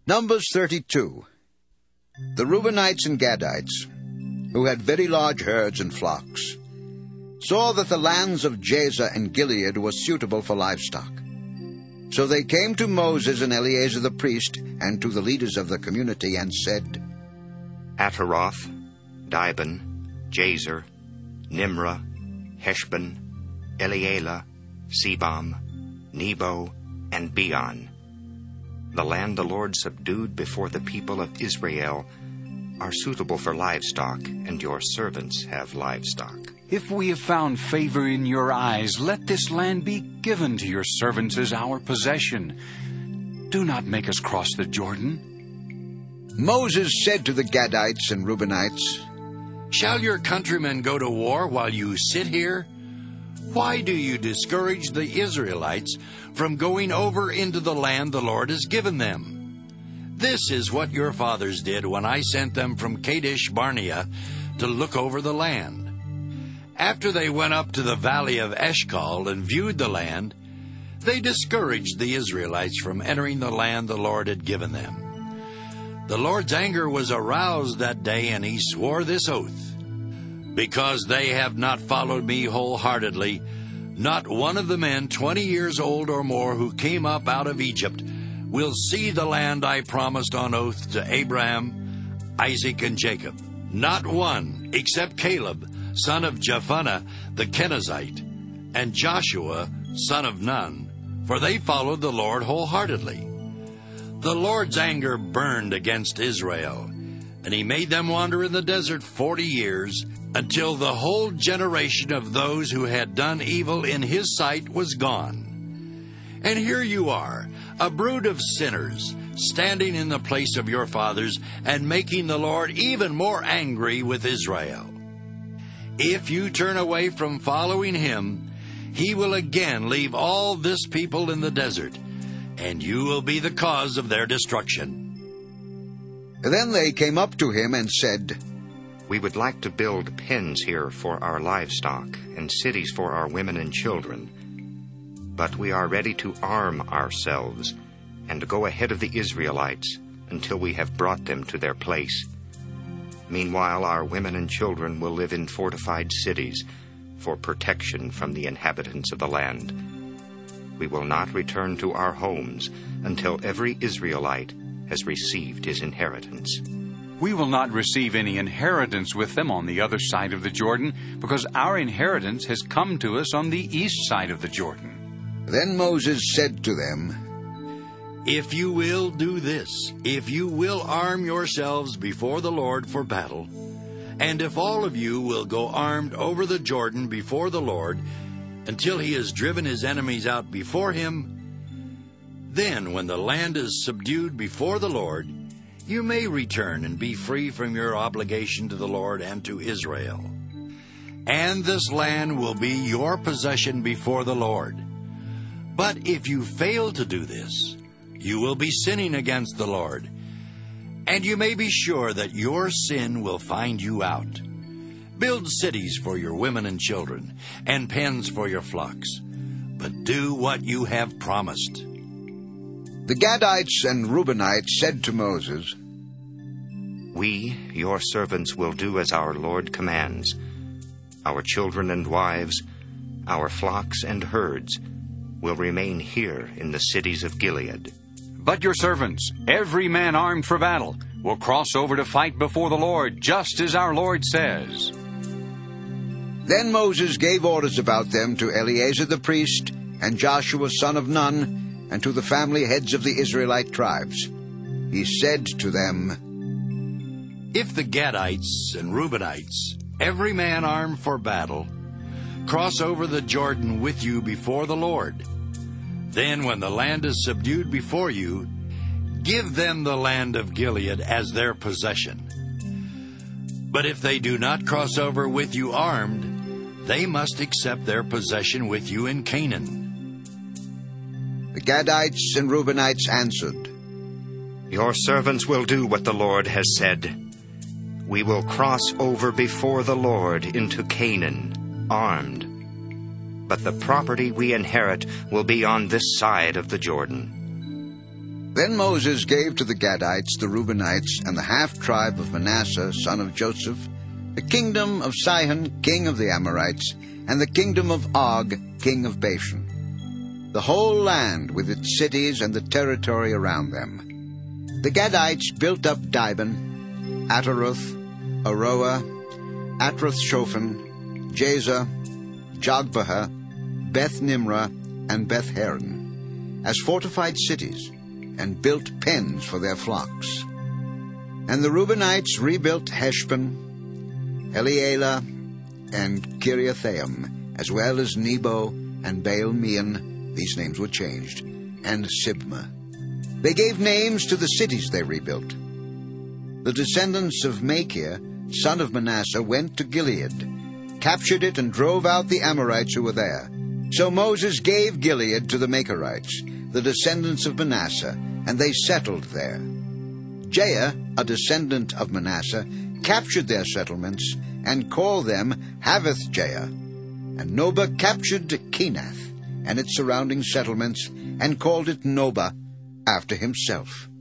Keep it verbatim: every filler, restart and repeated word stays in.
Numbers thirty-two. The Reubenites and Gadites, who had very large herds and flocks, saw that the lands of Jazer and Gilead were suitable for livestock. So they came to Moses and Eleazar the priest, and to the leaders of the community, and said, Ataroth, Dibon, Jazer, Nimrah, Heshbon, Elealeh, Sebam, Nebo, and Beon, the land the Lord subdued before the people of Israel, are suitable for livestock, and your servants have livestock. If we have found favor in your eyes, let this land be given to your servants as our possession. Do not make us cross the Jordan. Moses said to the Gadites and Reubenites, Shall your countrymen go to war while you sit here? Why do you discourage the Israelites from going over into the land the Lord has given them? This is what your fathers did when I sent them from Kadesh Barnea to look over the land. After they went up to the valley of Eshcol and viewed the land, they discouraged the Israelites from entering the land the Lord had given them. The Lord's anger was aroused that day, and he swore this oath: Because they have not followed me wholeheartedly, not one of the men twenty years old or more who came up out of Egypt will see the land I promised on oath to Abraham, Isaac, and Jacob. Not one, except Caleb, son of Jephunneh the Kenizzite, and Joshua, son of Nun, for they followed the Lord wholeheartedly. The Lord's anger burned against Israel, and he made them wander in the desert forty years, until the whole generation of those who had done evil in his sight was gone. And here you are, a brood of sinners, standing in the place of your fathers, and making the Lord even more angry with Israel. If you turn away from following him, he will again leave all this people in the desert, and you will be the cause of their destruction. Then they came up to him and said, We would like to build pens here for our livestock and cities for our women and children. But we are ready to arm ourselves and go ahead of the Israelites until we have brought them to their place. Meanwhile, our women and children will live in fortified cities for protection from the inhabitants of the land. We will not return to our homes until every Israelite has received his inheritance. We will not receive any inheritance with them on the other side of the Jordan, because our inheritance has come to us on the east side of the Jordan. Then Moses said to them, If you will do this, if you will arm yourselves before the Lord for battle, and if all of you will go armed over the Jordan before the Lord until he has driven his enemies out before him, then when the land is subdued before the Lord, you may return and be free from your obligation to the Lord and to Israel. And this land will be your possession before the Lord. But if you fail to do this, you will be sinning against the Lord, and you may be sure that your sin will find you out. Build cities for your women and children, and pens for your flocks, but do what you have promised. The Gadites and Reubenites said to Moses, We, your servants, will do as our Lord commands. Our children and wives, our flocks and herds, will remain here in the cities of Gilead. But your servants, every man armed for battle, will cross over to fight before the Lord, just as our Lord says. Then Moses gave orders about them to Eleazar the priest, and Joshua son of Nun, and to the family heads of the Israelite tribes. He said to them, If the Gadites and Reubenites, every man armed for battle, cross over the Jordan with you before the Lord, then when the land is subdued before you, give them the land of Gilead as their possession. But if they do not cross over with you armed, they must accept their possession with you in Canaan. The Gadites and Reubenites answered, Your servants will do what the Lord has said. We will cross over before the Lord into Canaan, armed. But the property we inherit will be on this side of the Jordan. Then Moses gave to the Gadites, the Reubenites, and the half-tribe of Manasseh, son of Joseph, the kingdom of Sihon, king of the Amorites, and the kingdom of Og, king of Bashan, the whole land with its cities and the territory around them. The Gadites built up Dibon, Ataroth, Aroah, Atroth-Shophan, Jazer, Jogbehah, Beth-Nimrah, and Beth-Haran, as fortified cities, and built pens for their flocks. And the Reubenites rebuilt Heshbon, Elealeh, and Kiriathaim, as well as Nebo and Baal-meon, these names were changed, and Sibmah. They gave names to the cities they rebuilt. The descendants of Machir, son of Manasseh, went to Gilead, captured it, and drove out the Amorites who were there. So Moses gave Gilead to the Machirites, the descendants of Manasseh, and they settled there. Jair, a descendant of Manasseh, captured their settlements and called them Havoth-Jair. And Nobah captured Kenath and its surrounding settlements and called it Nobah after himself.